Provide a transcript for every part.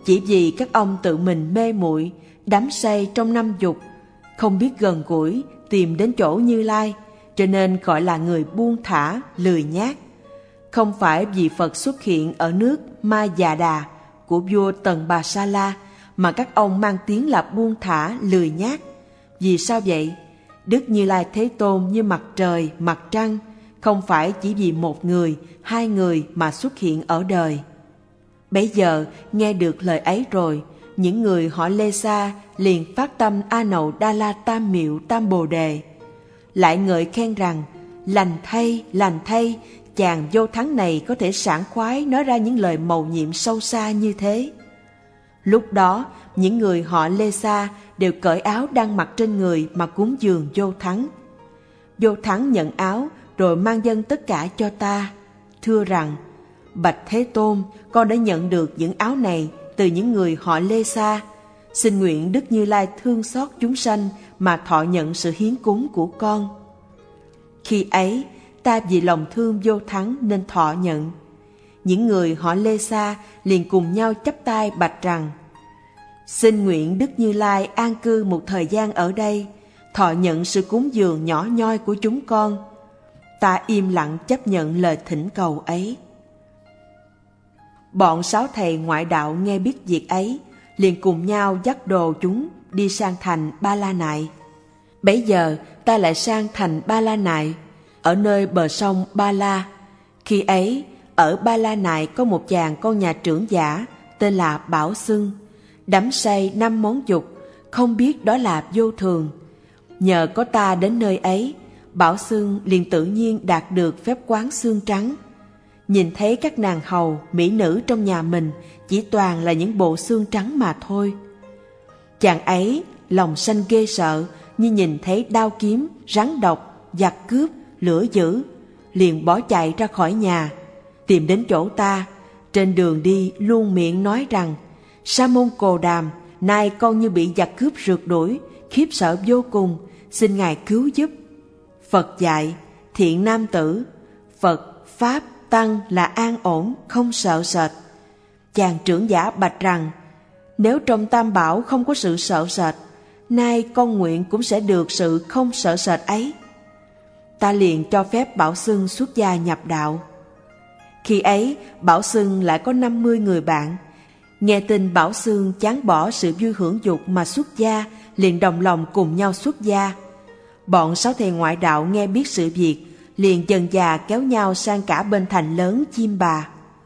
chỉ vì các ông tự mình mê muội, đắm say trong năm dục, không biết gần gũi tìm đến chỗ Như Lai, cho nên gọi là người buông thả, lười nhác. Không phải vì Phật xuất hiện ở nước Ma-già-đà của vua Tần Bà Sa La mà các ông mang tiếng là buông thả, lười nhác. Vì sao vậy? Đức Như Lai Thế Tôn như mặt trời, mặt trăng, không phải chỉ vì một người, hai người mà xuất hiện ở đời. Bấy giờ nghe được lời ấy rồi, những người họ Lê Sa liền phát tâm A Nậu Đa La Tam Miệu Tam Bồ Đề, lại ngợi khen rằng lành thay, chàng Vô Thắng này có thể sảng khoái nói ra những lời mầu nhiệm sâu xa như thế. Lúc đó những người họ Lê Sa đều cởi áo đang mặc trên người mà cúng dường Vô Thắng. Vô Thắng nhận áo rồi mang dâng tất cả cho ta, thưa rằng: bạch Thế Tôn, con đã nhận được những áo này từ những người họ Lê Sa, xin nguyện Đức Như Lai thương xót chúng sanh mà thọ nhận sự hiến cúng của con. Khi ấy ta vì lòng thương Vô Thắng nên thọ nhận. Những người họ Lê Sa liền cùng nhau chắp tay bạch rằng: xin nguyện Đức Như Lai an cư một thời gian ở đây, thọ nhận sự cúng dường nhỏ nhoi của chúng con. Ta im lặng chấp nhận lời thỉnh cầu ấy. Bọn sáu thầy ngoại đạo nghe biết việc ấy, liền cùng nhau dắt đồ chúng đi sang thành Ba La Nại. Bấy giờ ta lại sang thành Ba La Nại, ở nơi bờ sông Ba La. Khi ấy, ở Ba La Nại có một chàng con nhà trưởng giả tên là Bảo Xưng, đắm say 5 món dục, không biết đó là vô thường. Nhờ có ta đến nơi ấy, Bảo Xưng liền tự nhiên đạt được phép quán xương trắng. Nhìn thấy các nàng hầu, mỹ nữ trong nhà mình chỉ toàn là những bộ xương trắng mà thôi. Chàng ấy lòng sanh ghê sợ, như nhìn thấy đao kiếm, rắn độc, giặc cướp, lửa dữ, liền bỏ chạy ra khỏi nhà, tìm đến chỗ ta. Trên đường đi luôn miệng nói rằng: Sa môn Cồ Đàm, nay con như bị giặc cướp rượt đuổi, khiếp sợ vô cùng, xin ngài cứu giúp. Phật dạy: thiện nam tử, Phật, Pháp, Tăng là an ổn, không sợ sệt. Chàng trưởng giả bạch rằng: nếu trong Tam Bảo không có sự sợ sệt, nay con nguyện cũng sẽ được sự không sợ sệt ấy. Ta liền cho phép Bảo Xưng xuất gia nhập đạo. Khi ấy Bảo Xưng lại có 50 người bạn. Nghe tin Bảo Xưng chán bỏ sự vui hưởng dục mà xuất gia, liền đồng lòng cùng nhau xuất gia. Bọn sáu thầy ngoại đạo nghe biết sự việc, liền dần dà kéo nhau sang cả bên thành lớn Chiêm Bà.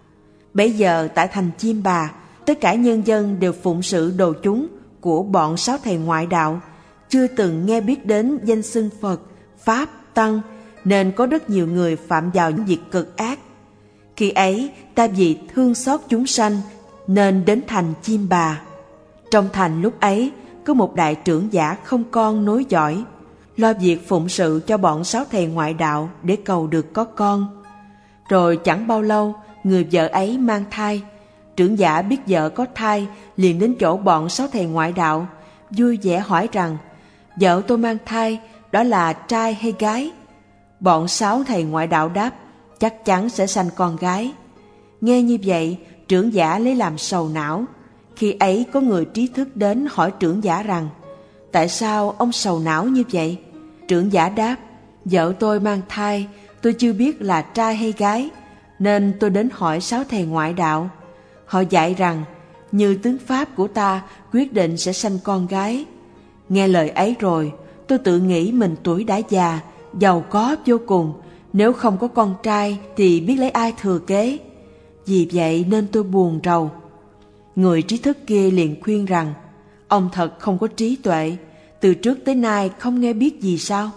Bấy giờ tại thành Chiêm Bà, tất cả nhân dân đều phụng sự đồ chúng của bọn sáu thầy ngoại đạo, chưa từng nghe biết đến danh xưng Phật, Pháp, Tăng, nên có rất nhiều người phạm vào những việc cực ác. Khi ấy ta vì thương xót chúng sanh nên đến thành Chiêm Bà. Trong thành lúc ấy có một đại trưởng giả không con nối dõi, lo việc phụng sự cho bọn sáu thầy ngoại đạo để cầu được có con. Rồi chẳng bao lâu người vợ ấy mang thai. Trưởng giả biết vợ có thai, liền đến chỗ bọn sáu thầy ngoại đạo, vui vẻ hỏi rằng: vợ tôi mang thai, đó là trai hay gái? Bọn sáu thầy ngoại đạo đáp: chắc chắn sẽ sanh con gái. Nghe như vậy, trưởng giả lấy làm sầu não. Khi ấy có người trí thức đến hỏi trưởng giả rằng: tại sao ông sầu não như vậy? Trưởng giả đáp: vợ tôi mang thai, tôi chưa biết là trai hay gái, nên tôi đến hỏi sáu thầy ngoại đạo. Họ dạy rằng như tướng pháp của ta quyết định sẽ sanh con gái. Nghe lời ấy rồi, tôi tự nghĩ mình tuổi đã già, giàu có vô cùng, nếu không có con trai thì biết lấy ai thừa kế. Vì vậy nên tôi buồn rầu. Người trí thức kia liền khuyên rằng: ông thật không có trí tuệ, từ trước tới nay không nghe biết gì sao?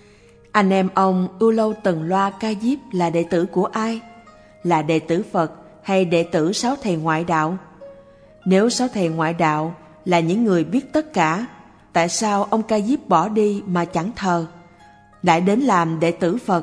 Anh em ông Ưu Lâu Tần Loa Ca Diếp là đệ tử của ai? Là đệ tử Phật hay đệ tử sáu thầy ngoại đạo? Nếu sáu thầy ngoại đạo là những người biết tất cả, tại sao ông Ca Diếp bỏ đi mà chẳng thờ, lại đến làm đệ tử Phật?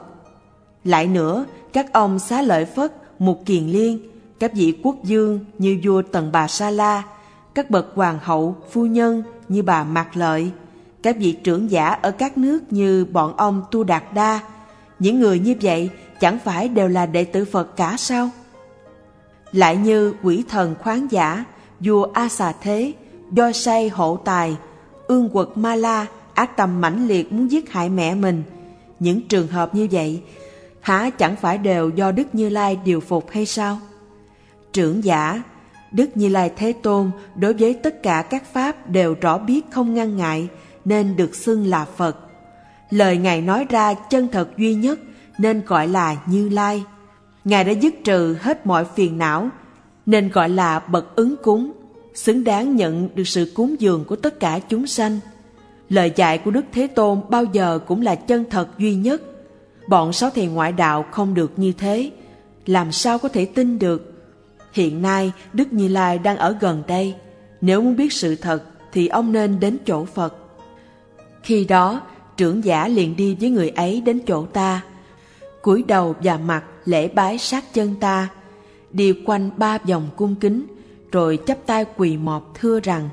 Lại nữa, các ông Xá Lợi Phất, Mục Kiền Liên, các vị quốc dương như vua Tần Bà Sa La, các bậc hoàng hậu, phu nhân như bà Mạc Lợi, các vị trưởng giả ở các nước như bọn ông Tu Đạt Đa, những người như vậy chẳng phải đều là đệ tử Phật cả sao? Lại như quỷ thần khoáng giả, vua A Xà Thế, do say hộ tài, ương quật Ma La, ác tâm mãnh liệt muốn giết hại mẹ mình. Những trường hợp như vậy, há chẳng phải đều do Đức Như Lai điều phục hay sao? Trưởng giả, Đức Như Lai Thế Tôn đối với tất cả các pháp đều rõ biết không ngăn ngại, nên được xưng là Phật. Lời Ngài nói ra chân thật duy nhất, nên gọi là Như Lai. Ngài đã dứt trừ hết mọi phiền não, nên gọi là bậc ứng cúng, xứng đáng nhận được sự cúng dường của tất cả chúng sanh. Lời dạy của Đức Thế Tôn bao giờ cũng là chân thật duy nhất. Bọn sáu thầy ngoại đạo không được như thế, làm sao có thể tin được? Hiện nay Đức Như Lai đang ở gần đây, nếu muốn biết sự thật thì ông nên đến chỗ Phật. Khi đó trưởng giả liền đi với người ấy đến chỗ ta, cúi đầu và mặt lễ bái sát chân ta, đi quanh 3 vòng cung kính, rồi chắp tay quỳ mọp thưa rằng: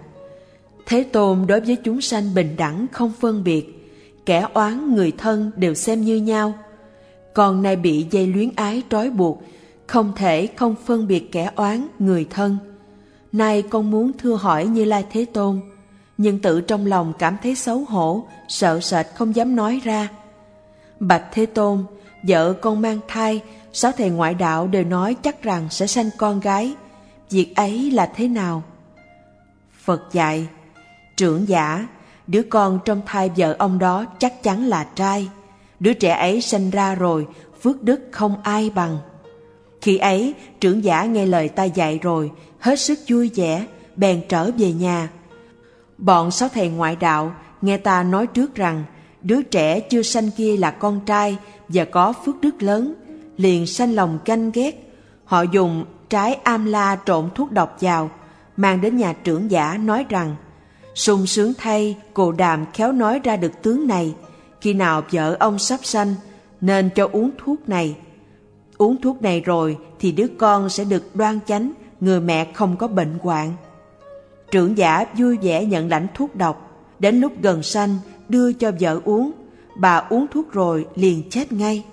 Thế Tôn đối với chúng sanh bình đẳng không phân biệt, kẻ oán người thân đều xem như nhau. Còn nay bị dây luyến ái trói buộc, không thể không phân biệt kẻ oán người thân. Nay con muốn thưa hỏi Như Lai Thế Tôn, nhưng tự trong lòng cảm thấy xấu hổ, sợ sệt không dám nói ra. Bạch Thế Tôn, vợ con mang thai, sáu thầy ngoại đạo đều nói chắc rằng sẽ sanh con gái. Việc ấy là thế nào? Phật dạy: Trưởng giả, đứa con trong thai vợ ông đó chắc chắn là trai. Đứa trẻ ấy sanh ra rồi, phước đức không ai bằng. Khi ấy, trưởng giả nghe lời ta dạy rồi, hết sức vui vẻ, bèn trở về nhà. Bọn sáu thầy ngoại đạo nghe ta nói trước rằng đứa trẻ chưa sanh kia là con trai và có phước đức lớn, liền sanh lòng ganh ghét. Họ dùng trái am la trộn thuốc độc vào, mang đến nhà trưởng giả nói rằng: sung sướng thay, Cồ Đàm khéo nói ra được tướng này. Khi nào vợ ông sắp sanh, nên cho uống thuốc này. Uống thuốc này rồi thì đứa con sẽ được đoan chánh, người mẹ không có bệnh hoạn. Trưởng giả vui vẻ nhận lãnh thuốc độc. Đến lúc gần sanh, đưa cho vợ uống. Bà uống thuốc rồi liền chết ngay.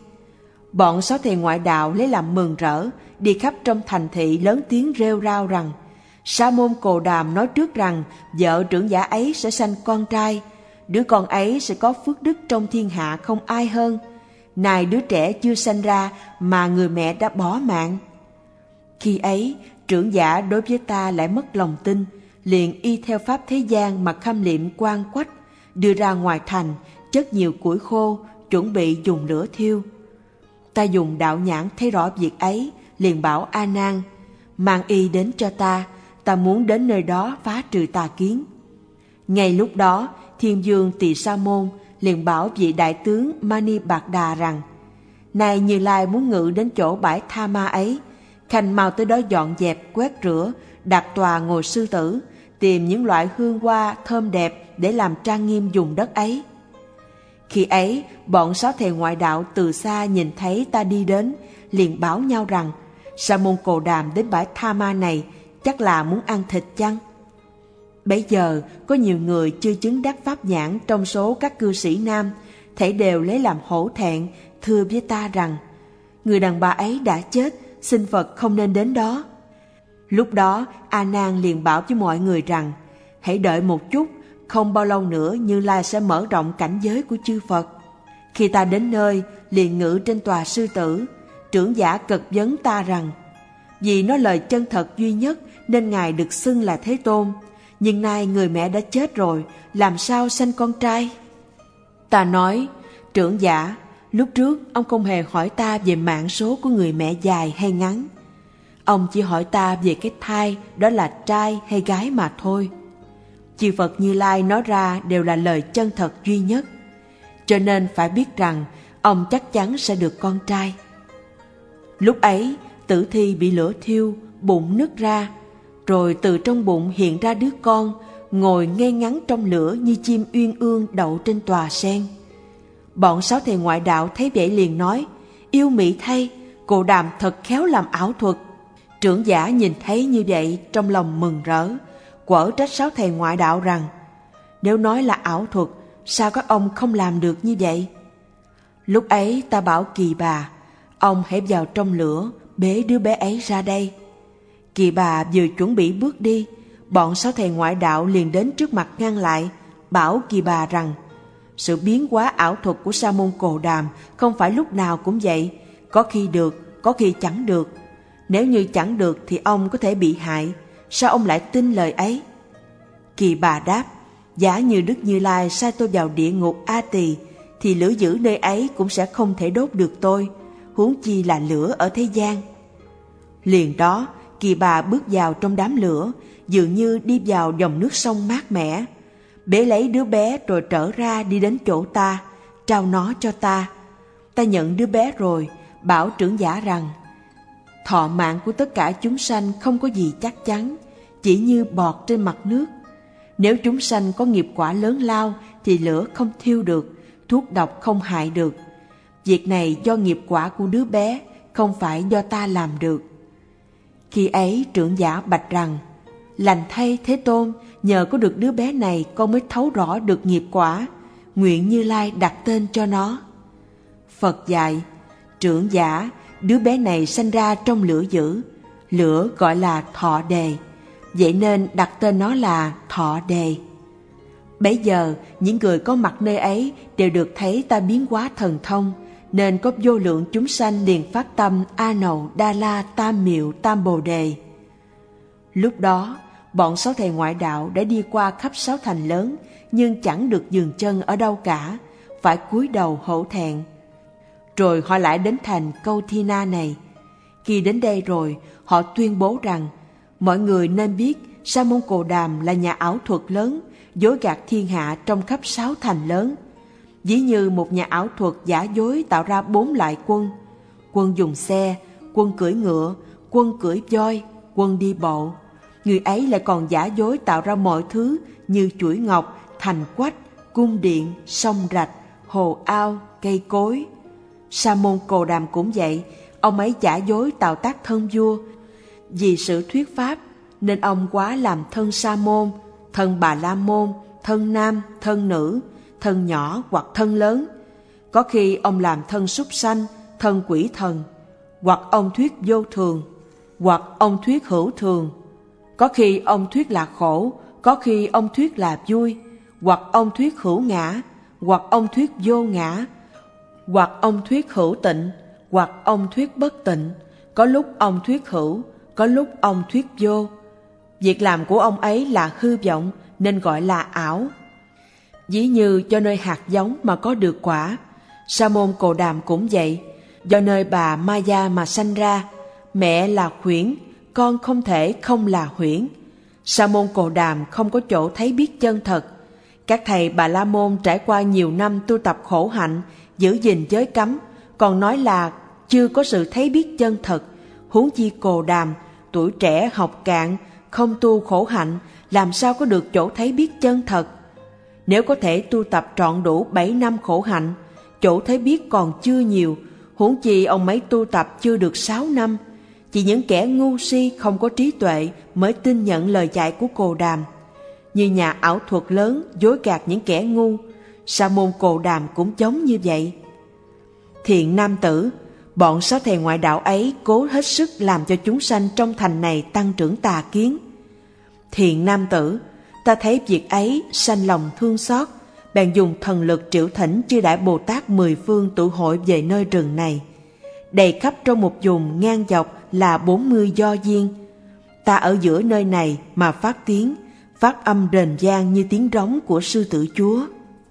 Bọn sáu thầy ngoại đạo lấy làm mừng rỡ, đi khắp trong thành thị lớn tiếng rêu rao rằng: Sa môn Cồ Đàm nói trước rằng vợ trưởng giả ấy sẽ sanh con trai, đứa con ấy sẽ có phước đức trong thiên hạ không ai hơn. Này đứa trẻ chưa sanh ra mà người mẹ đã bỏ mạng. Khi ấy trưởng giả đối với ta lại mất lòng tin, liền y theo pháp thế gian mà khâm liệm quan quách, đưa ra ngoài thành, chất nhiều củi khô, chuẩn bị dùng lửa thiêu. Ta dùng đạo nhãn thấy rõ việc ấy, liền bảo A Nan: mang y đến cho ta muốn đến nơi đó phá trừ tà kiến. Ngay lúc đó Thiên Vương Tỳ Sa Môn liền bảo vị đại tướng Mani Bạc Đà rằng: này Như Lai muốn ngự đến chỗ bãi Tha Ma ấy, khanh mau tới đó dọn dẹp quét rửa, đặt tòa ngồi sư tử, tìm những loại hương hoa thơm đẹp để làm trang nghiêm vùng đất ấy. Khi ấy bọn sáu thầy ngoại đạo từ xa nhìn thấy ta đi đến, liền bảo nhau rằng: Sa môn Cồ Đàm đến bãi Tha Ma này chắc là muốn ăn thịt chăng? Bấy giờ có nhiều người chưa chứng đắc pháp nhãn trong số các cư sĩ nam, thảy đều lấy làm hổ thẹn, thưa với ta rằng: người đàn bà ấy đã chết, xin Phật không nên đến đó. Lúc đó A Nan liền bảo với mọi người rằng: hãy đợi một chút, không bao lâu nữa Như Lai sẽ mở rộng cảnh giới của chư Phật. Khi ta đến nơi, liền ngự trên tòa sư tử. Trưởng giả cật vấn ta rằng: vì nói lời chân thật duy nhất nên Ngài được xưng là Thế Tôn, nhưng nay người mẹ đã chết rồi, làm sao sanh con trai? Ta nói: trưởng giả, lúc trước ông không hề hỏi ta về mạng số của người mẹ dài hay ngắn. Ông chỉ hỏi ta về cái thai đó là trai hay gái mà thôi. Chư Phật Như Lai nói ra đều là lời chân thật duy nhất, cho nên phải biết rằng ông chắc chắn sẽ được con trai. Lúc ấy tử thi bị lửa thiêu, bụng nứt ra, rồi từ trong bụng hiện ra đứa con, ngồi ngay ngắn trong lửa như chim uyên ương đậu trên tòa sen. Bọn sáu thầy ngoại đạo thấy vậy liền nói: yêu mị thay, Cồ Đàm thật khéo làm ảo thuật. Trưởng giả nhìn thấy như vậy trong lòng mừng rỡ, quở trách sáu thầy ngoại đạo rằng: nếu nói là ảo thuật, sao các ông không làm được như vậy? Lúc ấy ta bảo Kỳ Bà: ông hãy vào trong lửa, bế đứa bé ấy ra đây. Kỳ Bà vừa chuẩn bị bước đi, Bọn sáu thầy ngoại đạo liền đến trước mặt ngăn lại, bảo Kỳ Bà rằng sự biến hóa ảo thuật của Sa môn Cồ Đàm không phải lúc nào cũng vậy, có khi được, có khi chẳng được. Nếu như chẳng được thì ông có thể bị hại, sao ông lại tin lời ấy? Kỳ Bà đáp, giả như Đức Như Lai sai tôi vào địa ngục A Tỳ, thì lửa dữ nơi ấy cũng sẽ không thể đốt được tôi, huống chi là lửa ở thế gian. Liền đó, Kỳ Bà bước vào trong đám lửa, dường như đi vào dòng nước sông mát mẻ, bế lấy đứa bé rồi trở ra đi đến chỗ ta, trao nó cho ta. Ta nhận đứa bé rồi, bảo trưởng giả rằng thọ mạng của tất cả chúng sanh không có gì chắc chắn, chỉ như bọt trên mặt nước. Nếu chúng sanh có nghiệp quả lớn lao thì lửa không thiêu được, thuốc độc không hại được. Việc này do nghiệp quả của đứa bé, không phải do ta làm được. Khi ấy trưởng giả bạch rằng, lành thay Thế Tôn, nhờ có được đứa bé này con mới thấu rõ được nghiệp quả, nguyện Như Lai đặt tên cho nó. Phật dạy, trưởng giả, đứa bé này sanh ra trong lửa dữ, lửa gọi là Thọ Đề, vậy nên đặt tên nó là Thọ Đề. Bấy giờ những người có mặt nơi ấy đều được thấy ta biến hóa thần thông, nên có vô lượng chúng sanh liền phát tâm A Nậu Đa La Tam Miệu Tam Bồ Đề. Lúc đó bọn sáu thầy ngoại đạo đã đi qua khắp sáu thành lớn, nhưng chẳng được dừng chân ở đâu cả, phải cúi đầu hổ thẹn. Rồi họ lại đến thành Câu Thi Na này. Khi đến đây rồi, họ tuyên bố rằng mọi người nên biết Sa môn Cồ Đàm là nhà ảo thuật lớn, dối gạt thiên hạ trong khắp sáu thành lớn. Ví như một nhà ảo thuật giả dối tạo ra 4 loại quân: quân dùng xe, quân cưỡi ngựa, quân cưỡi voi, quân đi bộ. Người ấy lại còn giả dối tạo ra mọi thứ như chuỗi ngọc, thành quách, cung điện, sông rạch, hồ ao, cây cối. Sa môn Cồ Đàm cũng vậy, ông ấy giả dối tạo tác thân vua. Vì sự thuyết pháp nên ông quá làm thân Sa môn, thân Bà La môn, thân nam, thân nữ, thân nhỏ hoặc thân lớn. Có khi ông làm thân súc sanh, thân quỷ thần, hoặc ông thuyết vô thường, hoặc ông thuyết hữu thường. Có khi ông thuyết là khổ, có khi ông thuyết là vui, hoặc ông thuyết hữu ngã, hoặc ông thuyết vô ngã, hoặc ông thuyết hữu tịnh, hoặc ông thuyết bất tịnh. Có lúc ông thuyết hữu, có lúc ông thuyết vô. Việc làm của ông ấy là hư vọng nên gọi là ảo. Ví như do nơi hạt giống mà có được quả. Sa môn Cồ Đàm cũng vậy, do nơi bà Maya mà sanh ra. Mẹ là huyễn, con không thể không là huyễn. Sa môn Cồ Đàm không có chỗ thấy biết chân thật. Các thầy Bà La môn trải qua nhiều năm tu tập khổ hạnh, giữ gìn giới cấm, còn nói là chưa có sự thấy biết chân thật. Huống chi Cồ Đàm, tuổi trẻ học cạn, không tu khổ hạnh, làm sao có được chỗ thấy biết chân thật? Nếu có thể tu tập trọn đủ 7 năm khổ hạnh, chỗ thấy biết còn chưa nhiều, huống chi ông ấy tu tập chưa được 6 năm. Chỉ những kẻ ngu si không có trí tuệ mới tin nhận lời dạy của Cồ Đàm. Như nhà ảo thuật lớn dối gạt những kẻ ngu, Sa môn Cồ Đàm cũng giống như vậy. Thiện nam tử, bọn sáu thầy ngoại đạo ấy cố hết sức làm cho chúng sanh trong thành này tăng trưởng tà kiến. Thiện nam tử, ta thấy việc ấy sanh lòng thương xót, bèn dùng thần lực triệu thỉnh chư đại Bồ Tát 10 phương tụ hội về nơi rừng này. Đầy khắp trong một vùng ngang dọc là 40 do viên. Ta ở giữa nơi này mà phát tiếng, phát âm rền vang như tiếng rống của sư tử chúa.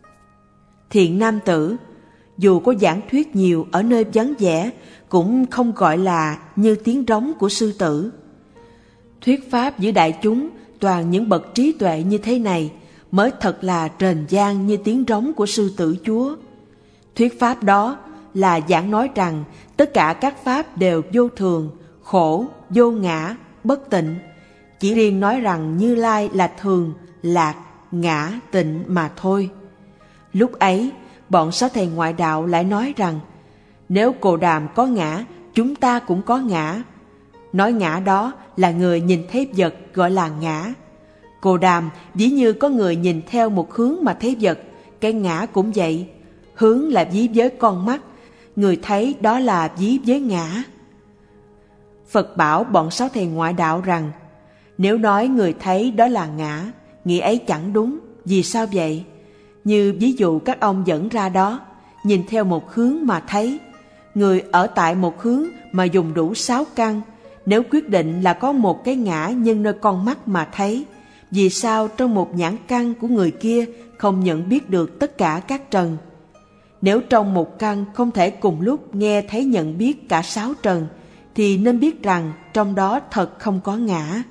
Thiện nam tử, dù có giảng thuyết nhiều ở nơi vắng vẻ, cũng không gọi là như tiếng rống của sư tử. Thuyết pháp giữa đại chúng toàn những bậc trí tuệ như thế này mới thật là rền vang như tiếng rống của sư tử chúa. Thuyết pháp đó là giảng nói rằng tất cả các pháp đều vô thường, khổ, vô ngã, bất tịnh. Chỉ riêng nói rằng Như Lai là thường, lạc, ngã, tịnh mà thôi. Lúc ấy, bọn sáu thầy ngoại đạo lại nói rằng nếu Cồ Đàm có ngã, chúng ta cũng có ngã. Nói ngã đó là người nhìn thấy vật gọi là ngã. Cồ Đàm ví như có người nhìn theo một hướng mà thấy vật, cái ngã cũng vậy. Hướng là ví với con mắt, người thấy đó là ví với ngã. Phật bảo bọn sáu thầy ngoại đạo rằng Nếu nói người thấy đó là ngã, nghĩa ấy chẳng đúng. Vì sao vậy? Như ví dụ các ông dẫn ra đó, nhìn theo một hướng mà thấy. Người ở tại một hướng mà dùng đủ 6 căn, nếu quyết định là có một cái ngã nhân nơi con mắt mà thấy, vì sao trong một nhãn căn của người kia không nhận biết được tất cả các trần? Nếu trong một căn không thể cùng lúc nghe thấy nhận biết cả 6 trần, thì nên biết rằng trong đó thật không có ngã.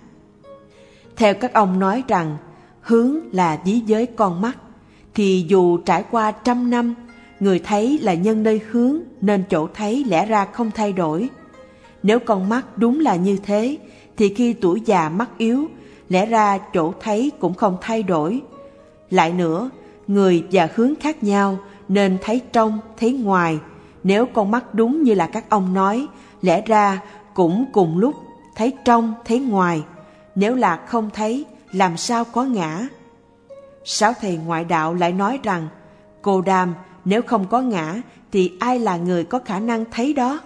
Theo các ông nói rằng hướng là ví với con mắt, thì dù trải qua 100 năm, người thấy là nhân nơi hướng nên chỗ thấy lẽ ra không thay đổi. Nếu con mắt đúng là như thế, thì khi tuổi già mắt yếu, lẽ ra chỗ thấy cũng không thay đổi. Lại nữa, người và hướng khác nhau nên thấy trong, thấy ngoài. Nếu con mắt đúng như là các ông nói, lẽ ra cũng cùng lúc thấy trong, thấy ngoài. Nếu là không thấy, làm sao có ngã? Sáu thầy ngoại đạo lại nói rằng, Cô Đàm, nếu không có ngã, thì ai là người có khả năng thấy đó?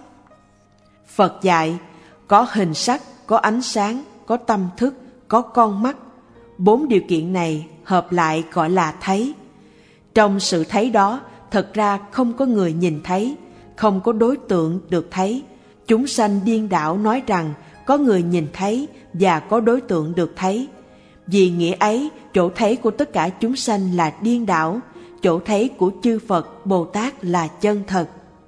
Phật dạy, có hình sắc, có ánh sáng, có tâm thức, có con mắt. 4 điều kiện này hợp lại gọi là thấy. Trong sự thấy đó, thật ra không có người nhìn thấy, không có đối tượng được thấy. Chúng sanh điên đảo nói rằng có người nhìn thấy và có đối tượng được thấy. Vì nghĩa ấy, chỗ thấy của tất cả chúng sanh là điên đảo, chỗ thấy của chư Phật, Bồ Tát là chân thật.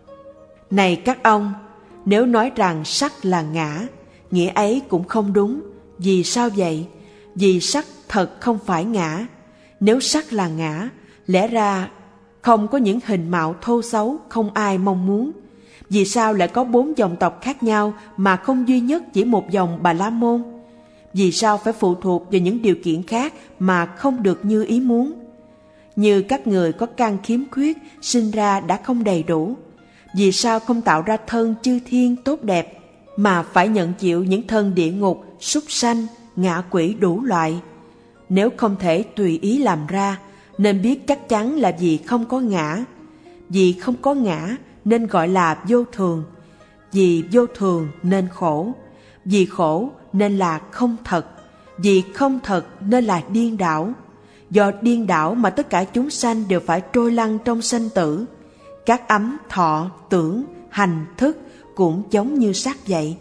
Này các ông, nếu nói rằng sắc là ngã, nghĩa ấy cũng không đúng. Vì sao vậy? Vì sắc thật không phải ngã. Nếu sắc là ngã, lẽ ra không có những hình mạo thô xấu không ai mong muốn. Vì sao lại có 4 dòng tộc khác nhau mà không duy nhất chỉ một dòng Bà La Môn? Vì sao phải phụ thuộc vào những điều kiện khác mà không được như ý muốn? Như các người có căn khiếm khuyết, sinh ra đã không đầy đủ. Vì sao không tạo ra thân chư thiên tốt đẹp, mà phải nhận chịu những thân địa ngục, súc sanh, ngạ quỷ đủ loại? Nếu không thể tùy ý làm ra, nên biết chắc chắn là vì không có ngã. Vì không có ngã nên gọi là vô thường. Vì vô thường nên khổ. Vì khổ nên là không thật. Vì không thật nên là điên đảo. Do điên đảo mà tất cả chúng sanh đều phải trôi lăn trong sanh tử. Các ấm, thọ, tưởng, hành, thức cũng giống như sắc vậy.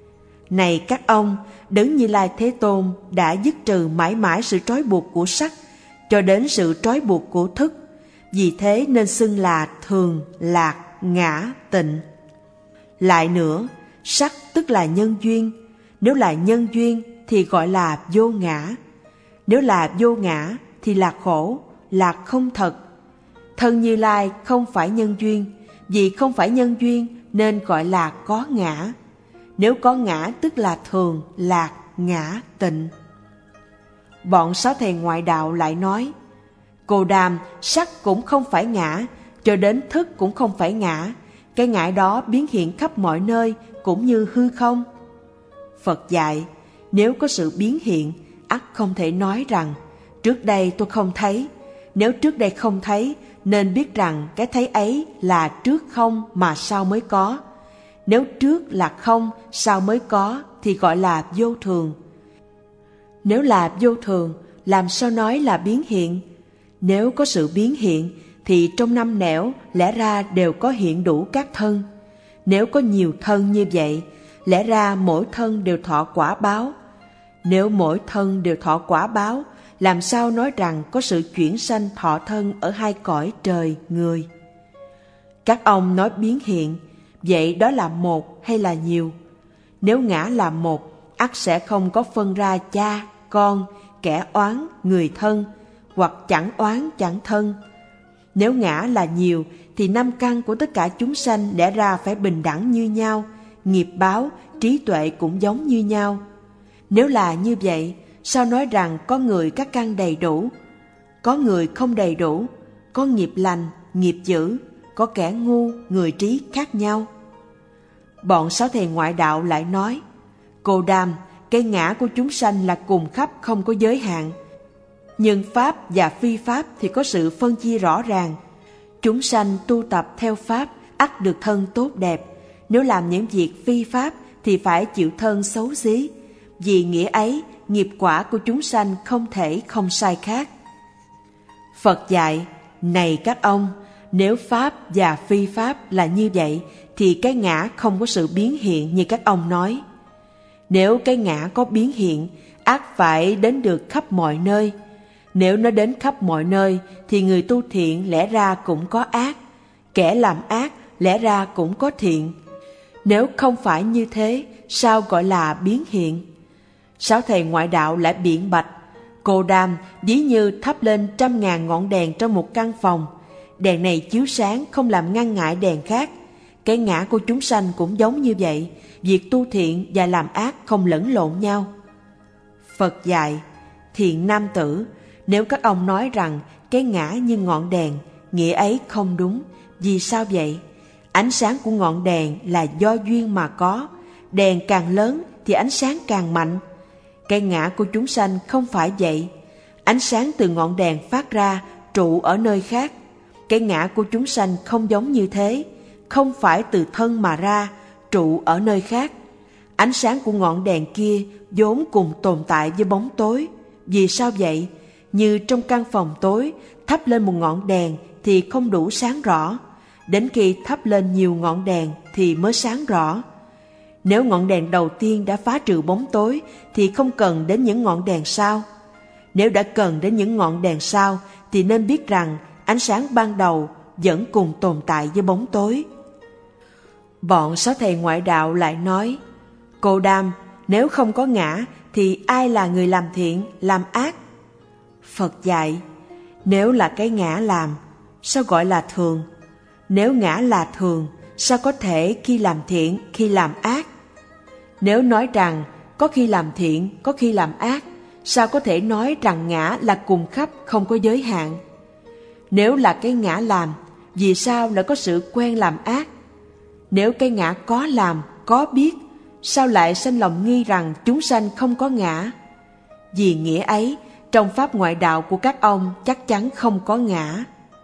Này các ông, Đấng Như Lai Thế Tôn đã dứt trừ mãi mãi sự trói buộc của sắc, cho đến sự trói buộc của thức. Vì thế nên xưng là thường, lạc, ngã, tịnh. Lại nữa, sắc tức là nhân duyên. Nếu là nhân duyên thì gọi là vô ngã. Nếu là vô ngã thì là khổ, là không thật. Thân Như Lai không phải nhân duyên. Vì không phải nhân duyên nên gọi là có ngã. Nếu có ngã tức là thường, lạc, ngã, tịnh. Bọn sáu thầy ngoại đạo lại nói, Cô Đàm, sắc cũng không phải ngã, cho đến thức cũng không phải ngã. Cái ngã đó biến hiện khắp mọi nơi, cũng như hư không. Phật dạy, nếu có sự biến hiện, ắt không thể nói rằng, trước đây tôi không thấy. Nếu trước đây không thấy, nên biết rằng cái thấy ấy là trước không mà sau mới có. Nếu trước là không, sau mới có, thì gọi là vô thường. Nếu là vô thường, làm sao nói là biến hiện? Nếu có sự biến hiện, thì trong năm nẻo lẽ ra đều có hiện đủ các thân. Nếu có nhiều thân như vậy, lẽ ra mỗi thân đều thọ quả báo. Nếu mỗi thân đều thọ quả báo, làm sao nói rằng có sự chuyển sanh thọ thân ở hai cõi trời, người? Các ông nói biến hiện, vậy đó là một hay là nhiều? Nếu ngã là một, ắt sẽ không có phân ra cha, con, kẻ oán, người thân, hoặc chẳng oán chẳng thân. Nếu ngã là nhiều, thì 5 căn của tất cả chúng sanh lẽ ra phải bình đẳng như nhau, nghiệp báo, trí tuệ cũng giống như nhau. Nếu là như vậy, sao nói rằng có người các căn đầy đủ, có người không đầy đủ, có nghiệp lành, nghiệp dữ, có kẻ ngu, người trí khác nhau? Bọn sáu thầy ngoại đạo lại nói, Cô Đàm, cái ngã của chúng sanh là cùng khắp không có giới hạn. Nhưng pháp và phi pháp thì có sự phân chia rõ ràng. Chúng sanh tu tập theo pháp ắt được thân tốt đẹp. Nếu làm những việc phi pháp thì phải chịu thân xấu xí. Vì nghĩa ấy nghiệp quả của chúng sanh không thể không sai khác. Phật dạy, này các ông, nếu Pháp và phi Pháp là như vậy, thì cái ngã không có sự biến hiện như các ông nói. Nếu cái ngã có biến hiện, ác phải đến được khắp mọi nơi. Nếu nó đến khắp mọi nơi, thì người tu thiện lẽ ra cũng có ác, kẻ làm ác lẽ ra cũng có thiện. Nếu không phải như thế, sao gọi là biến hiện? Sáu thầy ngoại đạo lại biện bạch, Cô Đam ví như thắp lên 100.000 ngọn đèn trong một căn phòng. Đèn này chiếu sáng không làm ngăn ngại đèn khác. Cái ngã của chúng sanh cũng giống như vậy, việc tu thiện và làm ác không lẫn lộn nhau. Phật dạy, thiện nam tử, nếu các ông nói rằng cái ngã như ngọn đèn, nghĩa ấy không đúng. Vì sao vậy? Ánh sáng của ngọn đèn là do duyên mà có. Đèn càng lớn thì ánh sáng càng mạnh. Cái ngã của chúng sanh không phải vậy. Ánh sáng từ ngọn đèn phát ra trụ ở nơi khác. Cái ngã của chúng sanh không giống như thế, không phải từ thân mà ra, trụ ở nơi khác. Ánh sáng của ngọn đèn kia vốn cùng tồn tại với bóng tối. Vì sao vậy? Như trong căn phòng tối, thắp lên một ngọn đèn thì không đủ sáng rõ. Đến khi thắp lên nhiều ngọn đèn thì mới sáng rõ. Nếu ngọn đèn đầu tiên đã phá trừ bóng tối thì không cần đến những ngọn đèn sau. Nếu đã cần đến những ngọn đèn sau thì nên biết rằng ánh sáng ban đầu vẫn cùng tồn tại với bóng tối. Bọn sáu thầy ngoại đạo lại nói, Cô Đam, nếu không có ngã thì ai là người làm thiện, làm ác? Phật dạy, nếu là cái ngã làm, sao gọi là thường? Nếu ngã là thường, sao có thể khi làm thiện, khi làm ác? Nếu nói rằng có khi làm thiện, có khi làm ác, sao có thể nói rằng ngã là cùng khắp, không có giới hạn? Nếu là cái ngã làm, vì sao lại có sự quen làm ác? Nếu cái ngã có làm, có biết, sao lại sanh lòng nghi rằng chúng sanh không có ngã? Vì nghĩa ấy, trong pháp ngoại đạo của các ông chắc chắn không có ngã.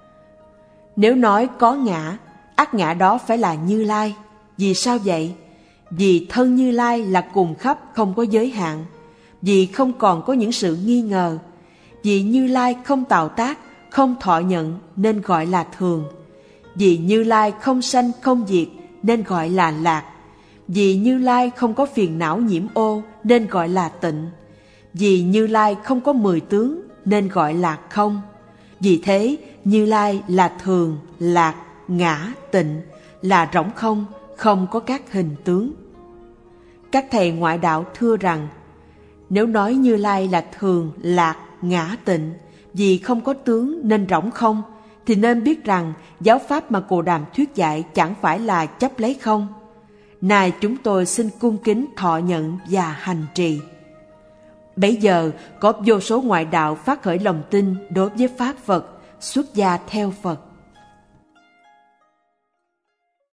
Nếu nói có ngã, ác ngã đó phải là Như Lai. Vì sao vậy? Vì thân Như Lai là cùng khắp, không có giới hạn. Vì không còn có những sự nghi ngờ. Vì Như Lai không tạo tác, không thọ nhận nên gọi là thường. Vì Như Lai không sanh không diệt nên gọi là lạc. Vì Như Lai không có phiền não nhiễm ô nên gọi là tịnh. Vì Như Lai không có 10 tướng nên gọi là không. Vì thế Như Lai là thường, lạc, ngã, tịnh, là rỗng không, không có các hình tướng. Các thầy ngoại đạo thưa rằng, nếu nói Như Lai là thường, lạc, ngã, tịnh, vì không có tướng nên rỗng không, thì nên biết rằng giáo pháp mà Cồ Đàm thuyết dạy chẳng phải là chấp lấy không. Nay chúng tôi xin cung kính thọ nhận và hành trì. Bấy giờ có vô số ngoại đạo phát khởi lòng tin đối với pháp Phật, xuất gia theo Phật.